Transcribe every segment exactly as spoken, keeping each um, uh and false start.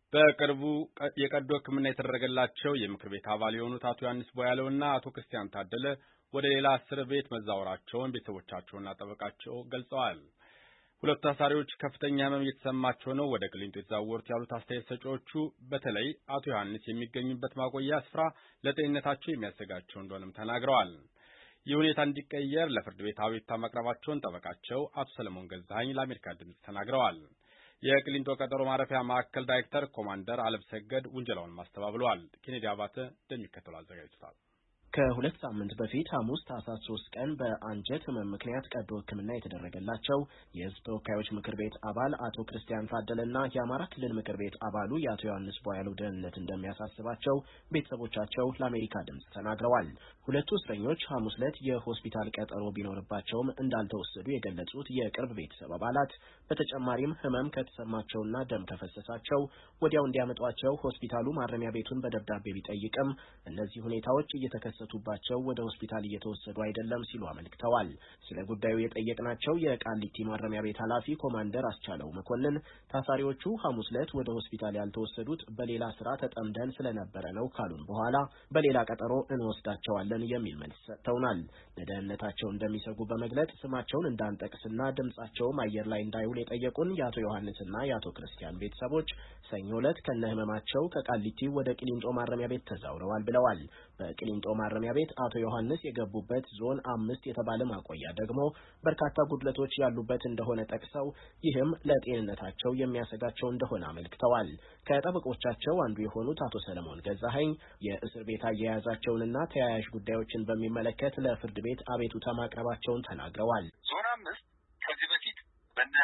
በቅርቡ የቀዶ ሕክምና የተደረገላቸው የምክር ቤት አባል የሆኑት አቶ ዮሐንስ ቦያለውና አቶ ክርስቲያን ታደለ ወደ ሌላ እስር ቤት መዛወራቸውን ቤተሰቦቻቸውና ጠበቃቸው ገልጸዋል። ሁለቱ ታሳሪዎች ከፍተኛ ሕመም እየተሰማቸው ነው ወደ ቅሊንጦ የተዛወሩት ያሉት አስተያየት ሰጪዎቹ በተለይ አቶ ዮሐንስ የሚገኙበት ማቆያ ስፍራ ለጤንነታቸው የሚያሰጋቸው እንደሆነም ተናግረዋል። ይህ ሁኔታ እንዲቀየር ለፍርድ ቤት አቤቱታ ማቅረባቸውን ጠበቃቸው አቶ ሰለሞን ገዛኸኝ ለአሜሪካ ድምፅ ተናግረዋል። የቅሊንጦ ቀጠሮ ማረፊያ ማዕከል ዳይሬክተር ኮማንደር አለምሰገድ ውንጀላውን ማስተባብለዋል። ኬኔዲ አባተ እንደሚከተለው አዘጋጅቷል። ከሁለት ሳምንት በፊት ሐሙስ ታህሳስ ሶስት ቀን በአንጀት ህመም ምክንያት ቀዶ ሕክምና የተደረገላቸው የሕዝብ ተወካዮች ምክር ቤት አባል አቶ ክርስቲያን ታደለና የአማራ ክልል ምክር ቤት አባሉ የአቶ ዮሐንስ ቦያለው ደህንነት እንደሚያሳስባቸው ቤተሰቦቻቸው ለአሜሪካ ድምፅ ተናግረዋል። ሁለቱ እስረኞች ሐሙስ ዕለት የሆስፒታል ቀጠሮ ቢኖርባቸውም እንዳልተወሰዱ የገለጹት የቅርብ ቤተሰብ አባላት በተጨማሪም ህመም ከተሰማቸውና ደም ከፈሰሳቸው ወዲያው እንዲያመጧቸው ሆስፒታሉ ማረሚያ ቤቱን በደብዳቤ ቢጠይቅም እነዚህ ሁኔታዎች እየተከሰቱ ባቸው ወደ ሆስፒታል እየተወሰዱ አይደለም ሲሉ አመልክተዋል። ስለ ጉዳዩ የጠየቅናቸው የቃሊቲ ማረሚያ ቤት ኃላፊ ኮማንደር አስቻለው መኮንን ታሳሪዎቹ ሐሙስ ዕለት ወደ ሆስፒታል ያልተወሰዱት በሌላ ስራ ተጠምደን ስለነበረ ነው ካሉን በኋላ በሌላ ቀጠሮ እንወስዳቸዋለን የሚል መልስ ሰጥተውናል። ለደህንነታቸው እንደሚሰጉ በመግለጽ ስማቸውን እንዳንጠቅስና ድምጻቸውም አየር ላይ እንዳይውል የጠየቁን የአቶ ዮሐንስና የአቶ ክርስቲያን ቤተሰቦች ሰኞ ዕለት ከነህመማቸው ከቃሊቲ ወደ ቅሊንጦ ማረሚያ ቤት ተዛውረዋል ብለዋል። በቅሊንጦ ማረሚያ ቤት አቶ ዮሐንስ የገቡበት ዞን አምስት የተባለ ማቆያ ደግሞ በርካታ ጉድለቶች ያሉበት እንደሆነ ጠቅሰው ይህም ለጤንነታቸው የሚያሰጋቸው እንደሆነ አመልክተዋል። ከጠበቆቻቸው አንዱ የሆኑት አቶ ሰለሞን ገዛኸኝ የእስር ቤት አያያዛቸውንና ተያያዥ ጉዳዮችን በሚመለከት ለፍርድ ቤት አቤቱታ ማቅረባቸውን ተናግረዋል። ዞን አምስት ከዚህ በፊት በእነ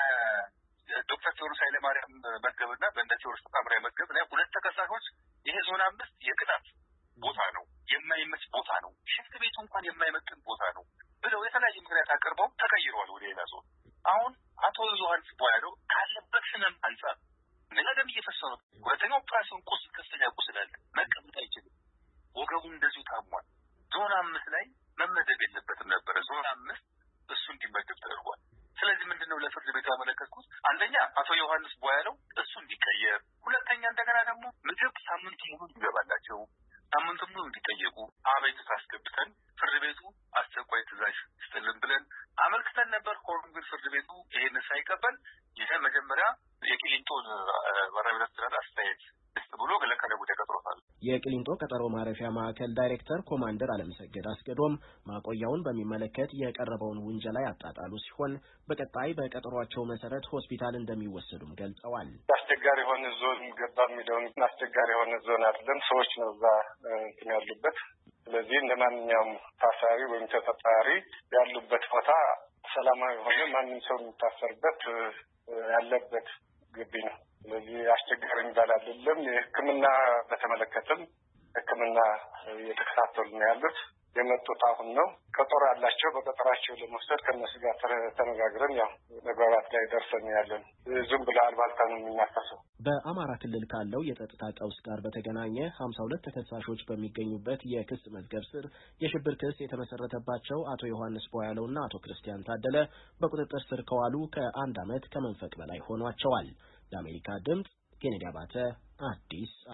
ዶክተር ቴዎድሮስ ኃይለማርያም መዝገብና በእነ ቴዎድሮስ ታምራዊ መዝገብ ላይ ሁለት ተከሳሾች ይሄ ዞን አምስት የቅጣት ቦታ ነው፣ የማይመች ቦታ ነው፣ ሽፍት ቤቱ እንኳን የማይመጥን ቦታ ነው ብለው የተለያየ ምክንያት አቅርበው ተቀይረዋል ወደ ሌላ ዞን። አሁን አቶ ዮሐንስ ቦያለው ካለበት ህመም አንጻር እንደኛ ደም እየፈሰሰ ነው። ሁለተኛው ኦፕራሲዮን ቁስል ከፍተኛ ቁስል አለ፣ መቀመጥ አይችልም፣ ወገቡ እንደዚሁ ታሟል። ዞን አምስት ላይ መመደብ የለበትም ነበረ። ዞን አምስት እሱ እንዲመደብ ተደርጓል። ስለዚህ ምንድነው ለፍርድ ቤት ያመለከትኩት አንደኛ አቶ ዮሐንስ ቦያለው እሱ እንዲቀየር፣ ሁለተኛ እንደገና ደግሞ ምግብ ሳምንት ሙሉ ይገባላቸው ሳምንቱን ሙሉ እንዲጠየቁ አቤቱታ አስገብተን ፍርድ ቤቱ አስቸኳይ ትዕዛዝ ይስጥልን ብለን አመልክተን ነበር። ሆኖም ግን ፍርድ ቤቱ ይሄን ሳይቀበል ይሄ መጀመሪያ የቅሊንጦን ማረሚያ ቤት አስተዳደር አስተያየት ይስጥ ብሎ ለቀነ ጉዳይ ቀጥሮታል። የቅሊንጦ ቀጠሮ ማረፊያ ማዕከል ዳይሬክተር ኮማንደር አለምሰገድ አስገዶም ማቆያውን በሚመለከት የቀረበውን ውንጀላ ያጣጣሉ ሲሆን በቀጣይ በቀጠሯቸው መሰረት ሆስፒታል እንደሚወሰዱም ገልጸዋል። አስቸጋሪ የሆነ ዞን ገባ የሚለውን አስቸጋሪ የሆነ ዞን አይደለም፣ ሰዎች ነው እዛ እንትን ያሉበት። ስለዚህ እንደ ማንኛውም ታሳሪ ወይም ተጠርጣሪ ያሉበት ቦታ ሰላማዊ የሆነ ማንም ሰው የሚታሰርበት ያለበት ግቢ ነው። ስለዚህ አስቸጋሪ የሚባል አይደለም። የሕክምና በተመለከተም ሕክምና እየተከታተሉ ነው ያሉት። የመጡት አሁን ነው። ቀጠሮ ያላቸው በቀጠራቸው ለመውሰድ ከነሱ ጋር ተነጋግረን ያው መግባባት ላይ ደርሰን ያለን ዝም ብሎ አልባልታ ነው የሚናፈሰው። በአማራ ክልል ካለው የጸጥታ ቀውስ ጋር በተገናኘ ሀምሳ ሁለት ተከሳሾች በሚገኙበት የክስ መዝገብ ስር የሽብር ክስ የተመሰረተባቸው አቶ ዮሐንስ ቦያለውና አቶ ክርስቲያን ታደለ በቁጥጥር ስር ከዋሉ ከአንድ ዓመት ከመንፈቅ በላይ ሆኗቸዋል። ለአሜሪካ ድምፅ ኬኔዲ አባተ አዲስ